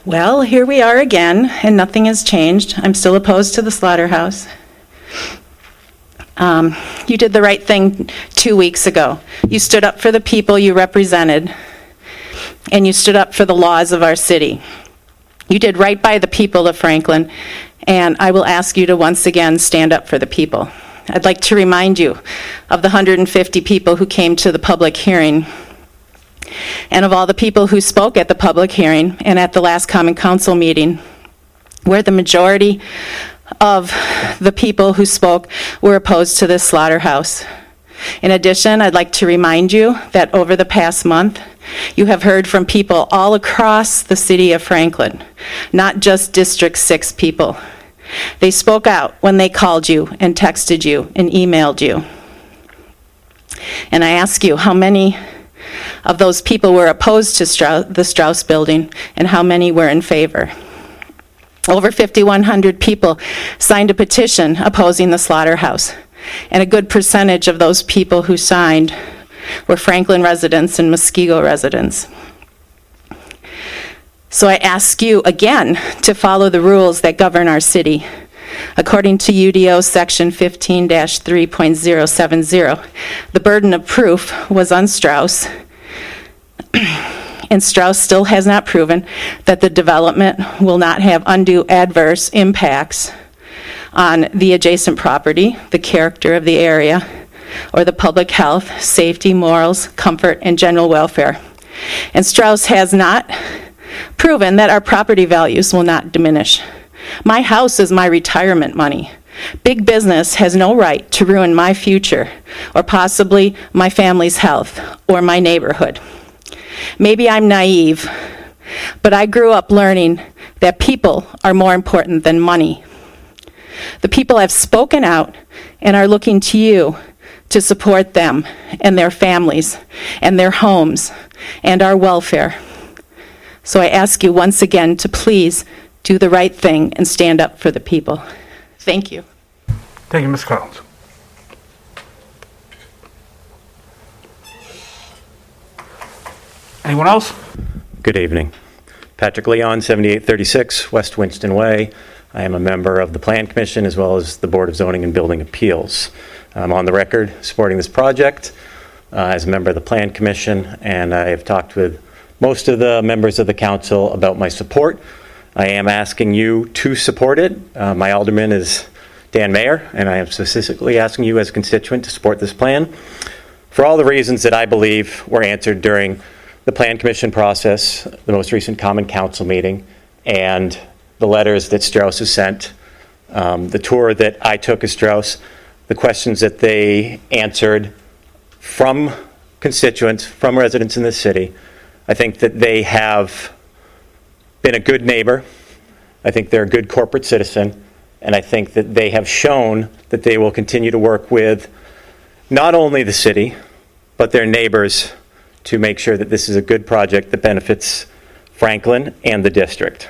Well, here we are again, and nothing has changed. I'm still opposed to the slaughterhouse. You did the right thing 2 weeks ago. You stood up for the people you represented, and you stood up for the laws of our city. You did right by the people of Franklin, and I will ask you to once again stand up for the people. I'd like to remind you of the 150 people who came to the public hearing, and of all the people who spoke at the public hearing and at the last Common Council meeting, where the majority of the people who spoke were opposed to this slaughterhouse. In addition, I'd like to remind you that over the past month, you have heard from people all across the city of Franklin, not just District 6 people. They spoke out when they called you and texted you and emailed you. And I ask you, how many of those people were opposed to the Strauss building and how many were in favor? Over 5,100 people signed a petition opposing the slaughterhouse, and a good percentage of those people who signed were Franklin residents and Muskego residents. So I ask you again to follow the rules that govern our city. According to UDO section 15-3.070, the burden of proof was on Strauss, and Strauss still has not proven that the development will not have undue adverse impacts on the adjacent property, the character of the area, or the public health, safety, morals, comfort, and general welfare. And Strauss has not proven that our property values will not diminish. My house is my retirement money. Big business has no right to ruin my future, or possibly my family's health, or my neighborhood. Maybe I'm naive, but I grew up learning that people are more important than money. The people have spoken out and are looking to you to support them and their families and their homes and our welfare. So I ask you once again to please do the right thing and stand up for the people. Thank you. Thank you, Ms. Collins. Anyone else? Good evening. Patrick Leon, 7836 West Winston Way. I am a member of the Plan Commission as well as the Board of Zoning and Building Appeals. I'm on the record supporting this project as a member of the Plan Commission, and I have talked with most of the members of the council about my support. I am asking you to support it. My alderman is Dan Mayer, and I am specifically asking you as a constituent to support this plan for all the reasons that I believe were answered during the Plan Commission process, the most recent Common Council meeting, and the letters that Strauss has sent, the tour that I took as Strauss, the questions that they answered from constituents, from residents in the city. I think that they have been a good neighbor. I think they're a good corporate citizen, and I think that they have shown that they will continue to work with not only the city, but their neighbors to make sure that this is a good project that benefits Franklin and the district.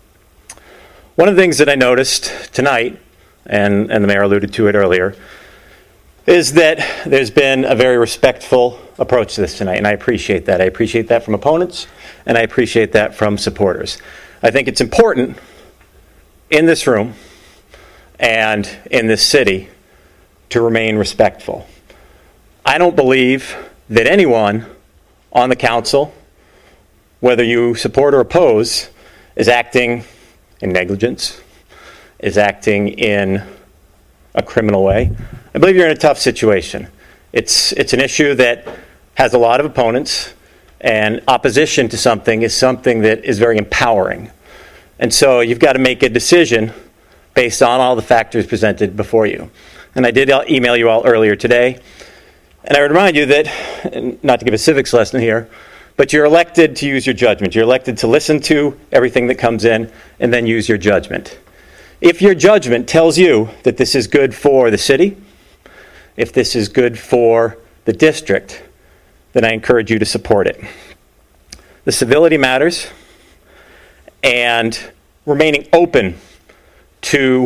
One of the things that I noticed tonight, and the mayor alluded to it earlier, is that there's been a very respectful approach to this tonight, and I appreciate that. I appreciate that from opponents, and I appreciate that from supporters. I think it's important in this room and in this city to remain respectful. I don't believe that anyone on the council, whether you support or oppose, is acting in negligence, is acting in a criminal way. I believe you're in a tough situation. It's an issue that has a lot of opponents, and opposition to something is something that is very empowering. And so you've got to make a decision based on all the factors presented before you. And I did email you all earlier today, and I would remind you that, not to give a civics lesson here, but you're elected to use your judgment. You're elected to listen to everything that comes in and then use your judgment. If your judgment tells you that this is good for the city, if this is good for the district, then I encourage you to support it. The civility matters, and remaining open to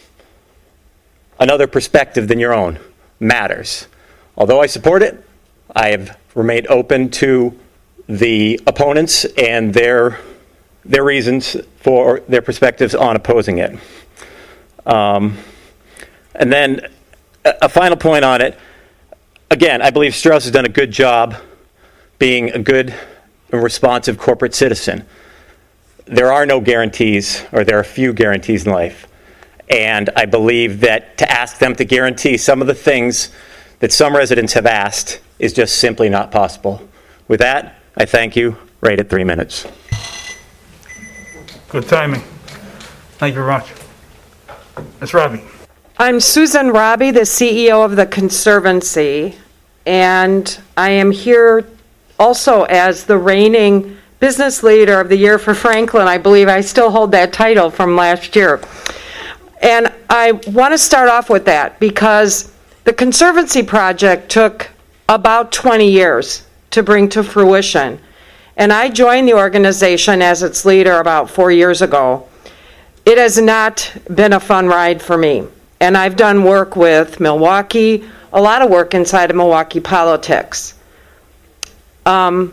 another perspective than your own matters. Although I support it, I have remained open to the opponents and their their reasons for their perspectives on opposing it. And then a final point on it. Again, I believe Strauss has done a good job being a good and responsive corporate citizen. There are no guarantees, or there are few guarantees in life. And I believe that to ask them to guarantee some of the things that some residents have asked is just simply not possible. With that, I thank you. Right at 3 minutes. Good timing. Thank you very much. Ms. Robbie. I'm Susan Robbie, the CEO of the Conservancy, and I am here also as the reigning Business Leader of the Year for Franklin. I believe I still hold that title from last year. And I want to start off with that because the Conservancy project took about 20 years to bring to fruition. And I joined the organization as its leader about 4 years ago. It has not been a fun ride for me. And I've done work with Milwaukee, a lot of work inside of Milwaukee politics. A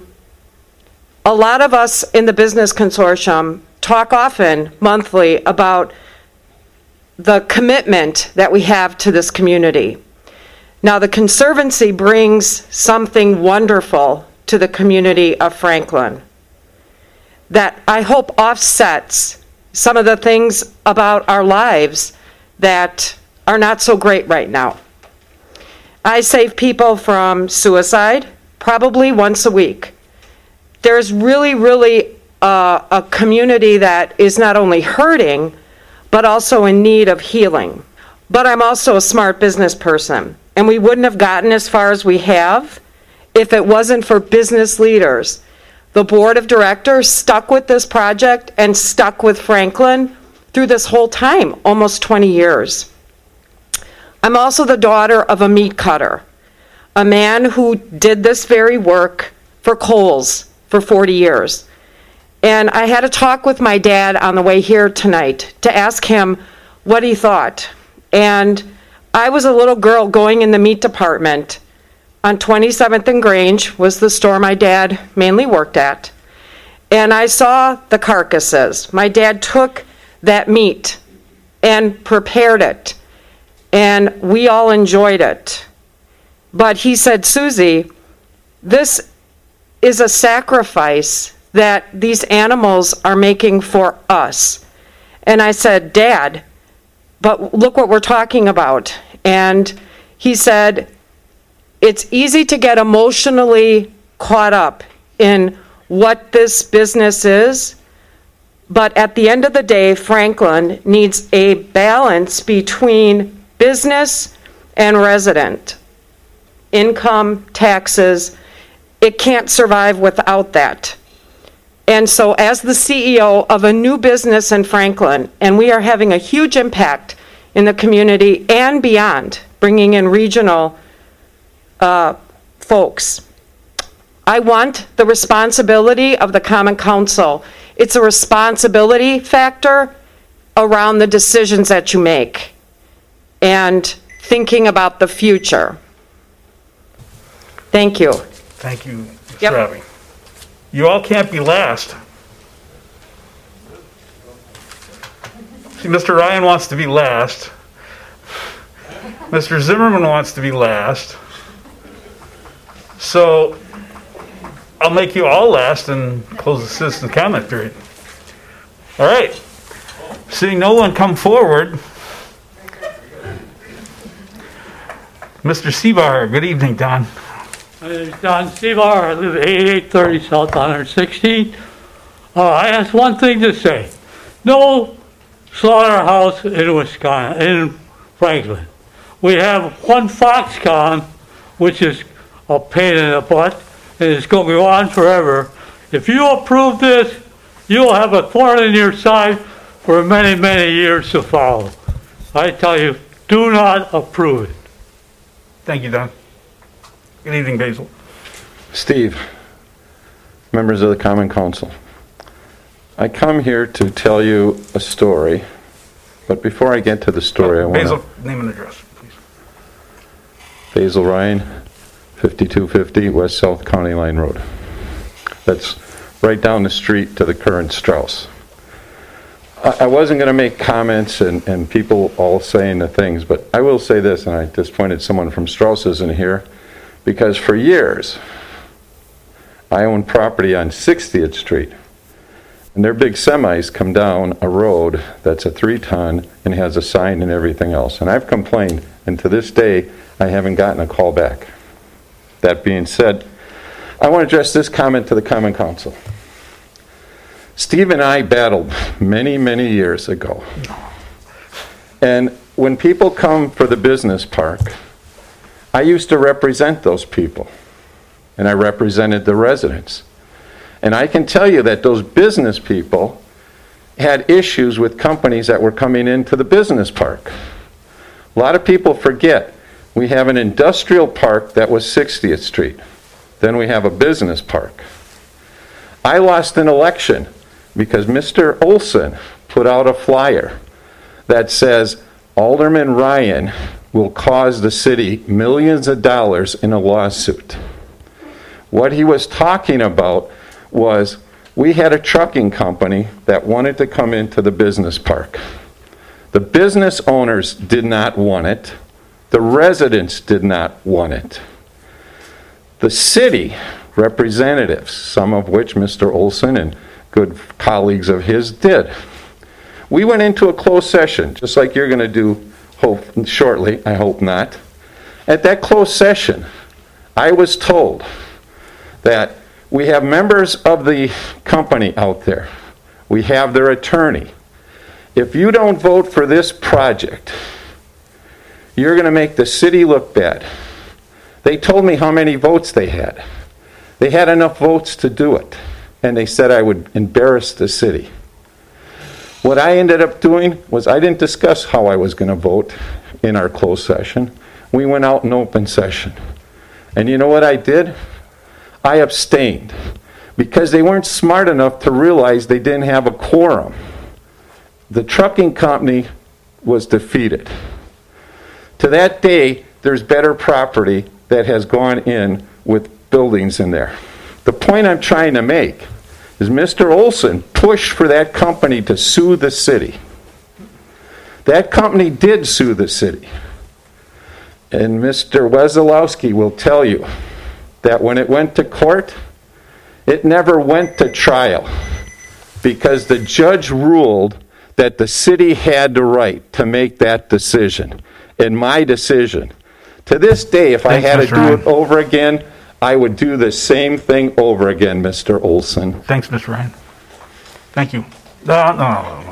lot of us in the business consortium talk often, monthly, about the commitment that we have to this community. Now, the Conservancy brings something wonderful to the community of Franklin that I hope offsets some of the things about our lives that are not so great right now. I save people from suicide probably once a week. There's really a community that is not only hurting, but also in need of healing. But I'm also a smart business person, and we wouldn't have gotten as far as we have if it wasn't for business leaders. The board of directors stuck with this project and stuck with Franklin through this whole time, almost 20 years. I'm also the daughter of a meat cutter, a man who did this very work for Kohl's for 40 years. And I had a talk with my dad on the way here tonight to ask him what he thought. And I was a little girl going in the meat department on 27th and Grange, was the store my dad mainly worked at. And I saw the carcasses. My dad took that meat and prepared it. And we all enjoyed it. But he said, Susie, this is a sacrifice that these animals are making for us. And I said, Dad, but look what we're talking about. And he said, it's easy to get emotionally caught up in what this business is, but at the end of the day, Franklin needs a balance between business and resident. Income, taxes, it can't survive without that. And so as the CEO of a new business in Franklin, and we are having a huge impact in the community and beyond, bringing in regional folks. I want the responsibility of the Common Council. It's a responsibility factor around the decisions that you make and thinking about the future. Thank you. Thank you, Ms. Yep. Robbie. You all can't be last. See, Mr. Ryan wants to be last. Mr. Zimmerman wants to be last. So I'll make you all last and close the citizen comment period. All right. Seeing no one come forward, Mr. Seabar, good evening, Don. My name is Don Seabar. I live at 8830 South 116th. I have one thing to say. No slaughterhouse in Wisconsin, in Franklin. We have one Foxconn, which is a pain in the butt, and it's going to go on forever. If you approve this, you'll have a thorn in your side for many, many years to follow. I tell you, do not approve it. Thank you, Don. Good evening, Basil. Steve, members of the Common Council, I come here to tell you a story, but before I get to the story, I want Basil, to... name and address, please. Basil Ryan, 5250 West South County Line Road. That's right down the street to the current Strauss. I wasn't going to make comments and people all saying the things, but I will say this, and I disappointed someone from Strauss's in here, because for years I owned property on 60th Street, and their big semis come down a road that's a 3-ton and has a sign and everything else. And I've complained, and to this day I haven't gotten a call back. That being said, I want to address this comment to the Common Council. Steve and I battled many, many years ago. And when people come for the business park, I used to represent those people. And I represented the residents. And I can tell you that those business people had issues with companies that were coming into the business park. A lot of people forget we have an industrial park that was 60th Street. Then we have a business park. I lost an election because Mr. Olson put out a flyer that says Alderman Ryan will cause the city millions of dollars in a lawsuit. What he was talking about was we had a trucking company that wanted to come into the business park. The business owners did not want it. The residents did not want it. The city representatives, some of which Mr. Olson and good colleagues of his did. We went into a closed session, just like you're going to do shortly, I hope not. At that closed session, I was told that we have members of the company out there. We have their attorney. If you don't vote for this project, you're going to make the city look bad. They told me how many votes they had. They had enough votes to do it. And they said I would embarrass the city. What I ended up doing was I didn't discuss how I was going to vote in our closed session. We went out in open session. And you know what I did? I abstained because they weren't smart enough to realize they didn't have a quorum. The trucking company was defeated. To that day, there's better property that has gone in with buildings in there. The point I'm trying to make is Mr. Olson pushed for that company to sue the city. That company did sue the city. And Mr. Wesolowski will tell you that when it went to court, it never went to trial because the judge ruled that the city had the right to make that decision. And my decision, to this day, if I had to do it over again, I would do the same thing over again, Mr. Olson. Thanks, Mr. Ryan. Thank you. No.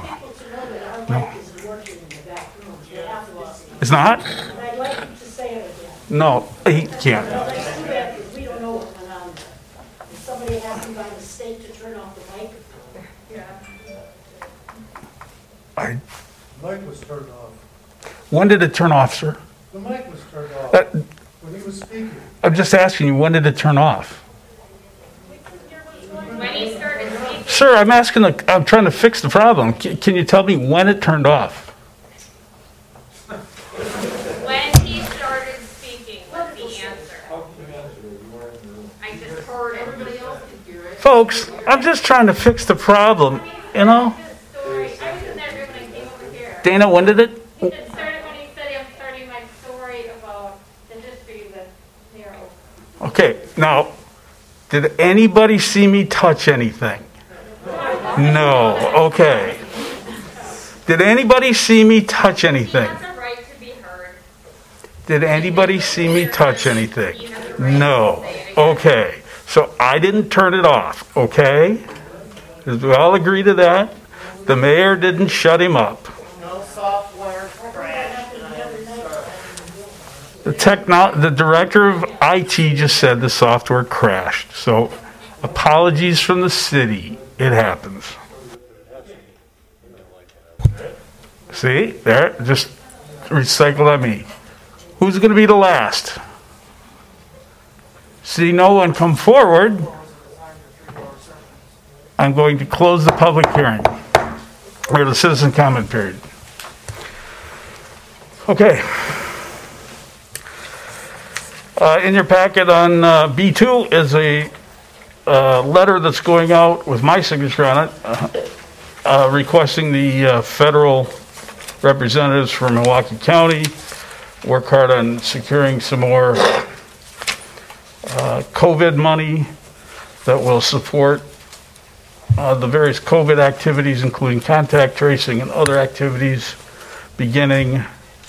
It's not? I'd like you to say it again. No, he can't. That's too bad because we don't know what went on there. If somebody happened by mistake to turn off the microphone. Mic was turned off. When did it turn off, sir? The mic was turned off when he was speaking. I'm just asking you, when did it turn off? When he started speaking. Sir, I'm trying to fix the problem. Can you tell me when it turned off? When he started speaking was the answer. I just heard it. Everybody else could hear it. Folks, I'm just trying to fix the problem, you know? I was in that room when I came over here. Dana, when did it? It started when he said I'm starting my story about the history with Mayor Olson. Okay, now, did anybody see me touch anything? No, okay. Did anybody see me touch anything? He has a right to be heard. Did anybody see me touch anything? No. Okay. So I didn't turn it off, okay? Does we all agree to that? The mayor didn't shut him up. No software crashed. The director of IT just said the software crashed. So apologies from the city. It happens. See? There, just recycle on me. Who's going to be the last? See no one come forward. I'm going to close the public hearing, or the citizen comment period. Okay. In your packet on B2 is a a letter that's going out with my signature on it, requesting the federal representatives from Milwaukee County work hard on securing some more COVID money that will support the various COVID activities, including contact tracing and other activities, beginning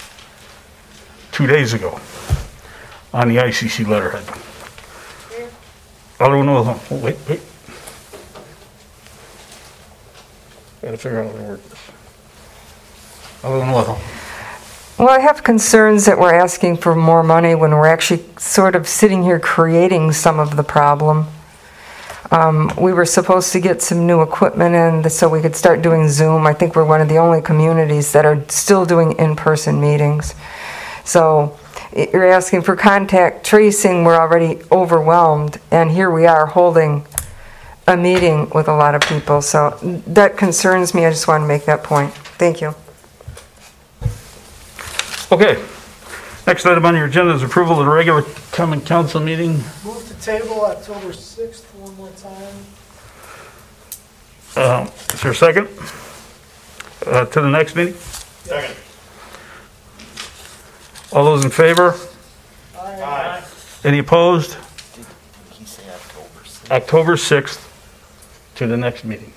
2 days ago on the ICC letterhead. Alderman Wilhelm, wait. Gotta figure out how to work this. Alderman Wilhelm. Well, I have concerns that we're asking for more money when we're actually sort of sitting here creating some of the problem. We were supposed to get some new equipment in so we could start doing Zoom. I think we're one of the only communities that are still doing in-person meetings. So you're asking for contact tracing, we're already overwhelmed, and here we are holding a meeting with a lot of people. So that concerns me. I just want to make that point. Thank you. Okay. Next item on your agenda is approval of the regular common council meeting. Move to table October 6th one more time. Is there a second? To the next meeting? Second. All those in favor? Aye. Any opposed? October 6th to the next meeting.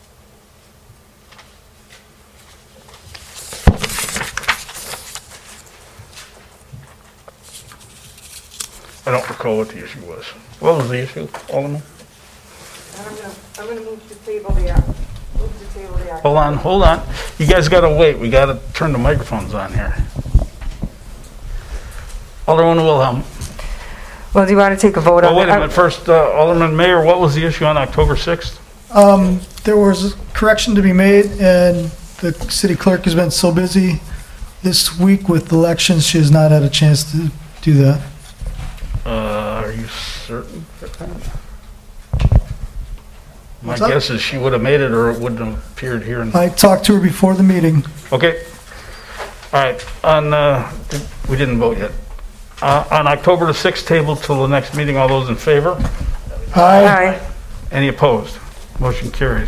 I don't recall what the issue was. What was the issue, Alderman? I'm going to move to table the Hold on. You guys gotta wait. We gotta turn the microphones on here. Alderman Wilhelm. Well, do you want to take a vote on Oh, wait a that? minute. First, Alderman Mayor, what was the issue on October 6th? There was a correction to be made, and the city clerk has been so busy this week with elections, she has not had a chance to do that. Are you certain? My What's up? guess is she would have made it or it wouldn't have appeared here. I talked to her before the meeting. Okay. All right. We didn't vote yet. On October the 6th table till the next meeting, all those in favor? Aye. Aye. Any opposed? Motion carries.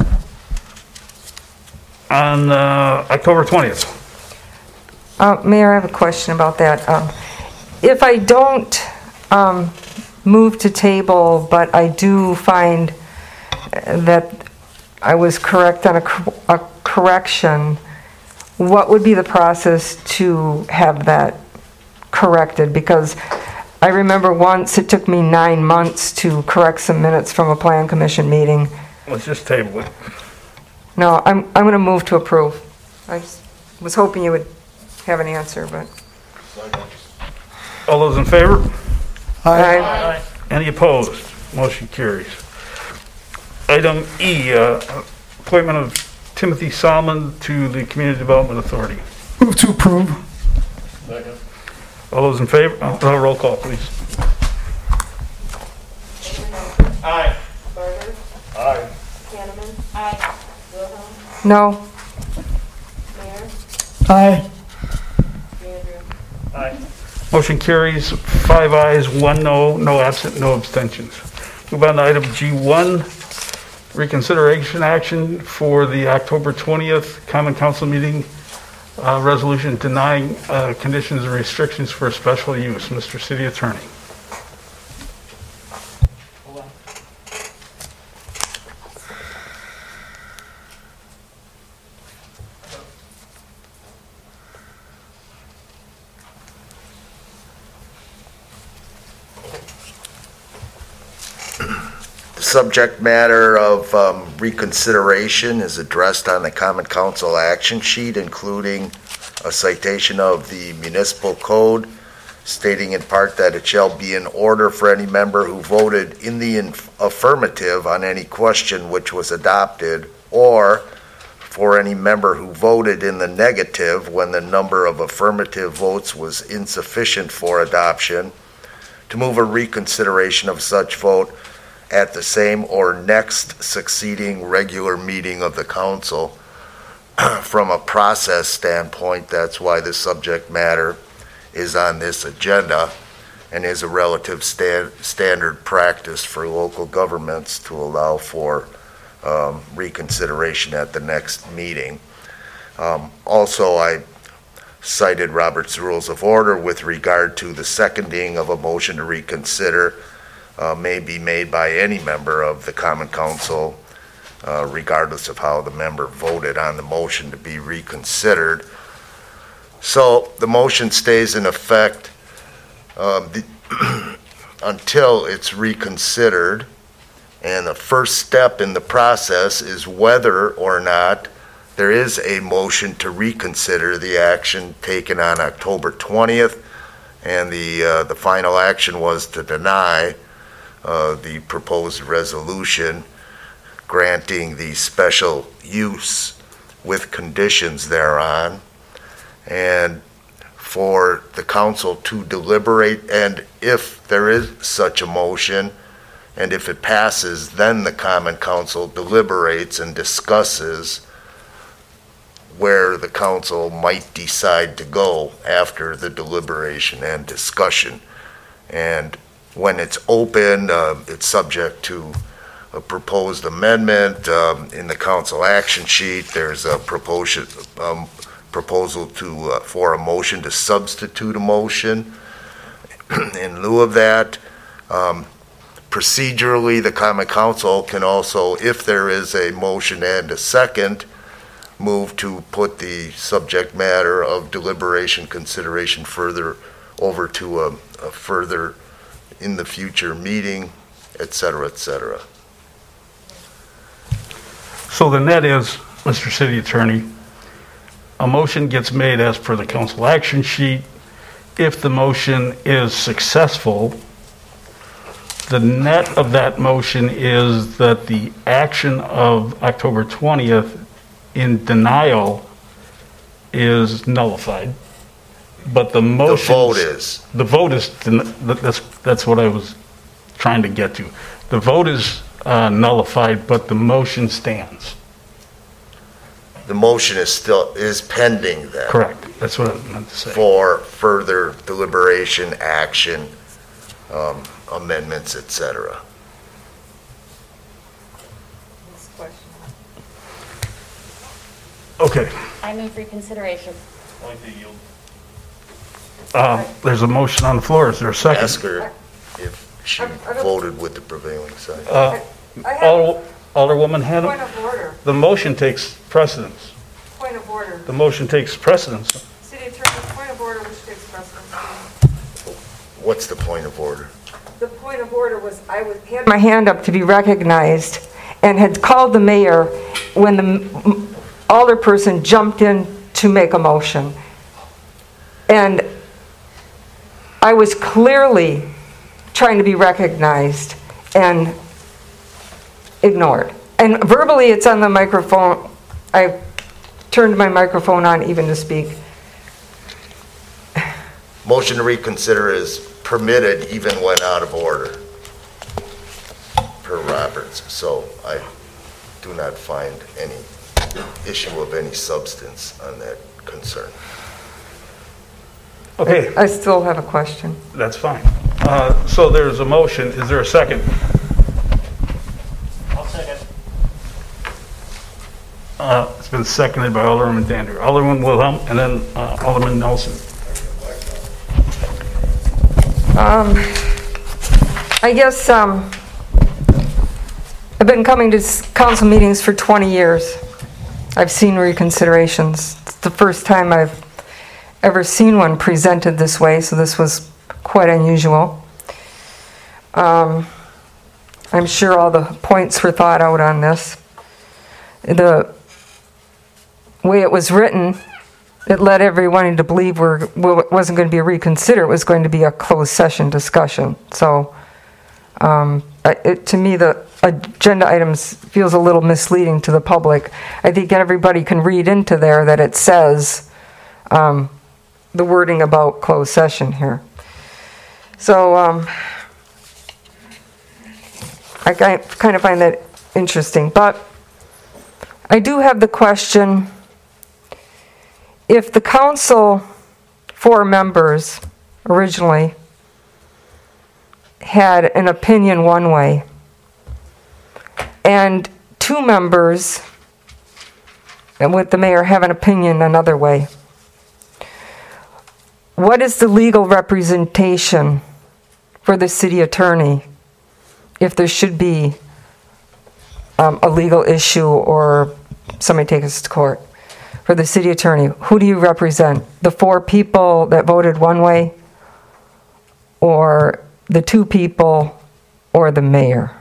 On October 20th. Mayor, I have a question about that. If I don't move to table, but I do find that I was correct on a correction, what would be the process to have that corrected? Because I remember once it took me 9 months to correct some minutes from a plan commission meeting. Let's just table it. No, I'm going to move to approve. I was hoping you would have an answer, but. All those in favor? Aye. Any opposed? Motion carries. Item E, appointment of Timothy Solomon to the Community Development Authority. Move to approve. All those in favor? Roll call, please. Aye. No. Aye. Motion carries, 5 ayes, 1 no, no absent, no abstentions. Move on to item G1, reconsideration action for the October 20th Common Council meeting, resolution denying conditions and restrictions for special use. Mr. City Attorney. Subject matter of reconsideration is addressed on the Common Council action sheet, including a citation of the municipal code stating in part that it shall be in order for any member who voted in the affirmative on any question which was adopted, or for any member who voted in the negative when the number of affirmative votes was insufficient for adoption, to move a reconsideration of such vote at the same or next succeeding regular meeting of the council. From a process standpoint, that's why the subject matter is on this agenda. and is a relative standard practice for local governments to allow for reconsideration at the next meeting. Also, I cited Robert's Rules of Order with regard to the seconding of a motion to reconsider may be made by any member of the Common Council, regardless of how the member voted on the motion to be reconsidered. So the motion stays in effect until it's reconsidered, and the first step in the process is whether or not there is a motion to reconsider the action taken on October 20th, and the final action was to deny the proposed resolution granting the special use with conditions thereon, and for the council to deliberate, and if there is such a motion, and if it passes, then the Common Council deliberates and discusses where the council might decide to go after the deliberation and discussion. And when it's open, it's subject to a proposed amendment. In the council action sheet, there's a proposal for a motion to substitute a motion. In lieu of that, procedurally, the Common Council can also, if there is a motion and a second, move to put the subject matter of deliberation consideration further over to a further in the future meeting, et cetera, et cetera. So the net is, Mr. City Attorney, a motion gets made as per the council action sheet. If the motion is successful, the net of that motion is that the action of October 20th in denial is nullified. But the motion. The vote is, that's what I was trying to get to. The vote is nullified, but the motion stands. The motion is pending then. Correct. That's what I meant to say. For further deliberation, action, amendments, et cetera. Okay. I move reconsideration. There's a motion on the floor. Is there a second? Ask her if she voted with the prevailing side. Alderwoman Hannah? Point of order. The motion takes precedence. Point of order. The motion takes precedence. City Attorney, point of order which takes precedence. What's the point of order? The point of order was had my hand up to be recognized and had called the mayor when the alderperson jumped in to make a motion. And I was clearly trying to be recognized and ignored. And verbally, it's on the microphone. I turned my microphone on even to speak. Motion to reconsider is permitted even when out of order, per Roberts. So I do not find any issue of any substance on that concern. Okay. I still have a question. That's fine. So there's a motion. Is there a second? I'll second. It's been seconded by Alderman Dander. Alderman Wilhelm, and then Alderman Nelson. I guess I've been coming to council meetings for 20 years. I've seen reconsiderations. It's the first time I've ever seen one presented this way, so this was quite unusual. I'm sure all the points were thought out on this. The way it was written, it led everyone to believe it wasn't going to be a reconsider, it was going to be a closed session discussion. So to me, the agenda items feels a little misleading to the public. I think everybody can read into there that it says the wording about closed session here. So I kind of find that interesting. But I do have the question, if the council, 4 members originally, had an opinion one way, and 2 members, and with the mayor, have an opinion another way. What is the legal representation for the city attorney if there should be a legal issue or somebody take us to court? For the city attorney, who do you represent? The 4 people that voted one way, or the 2 people, or the mayor?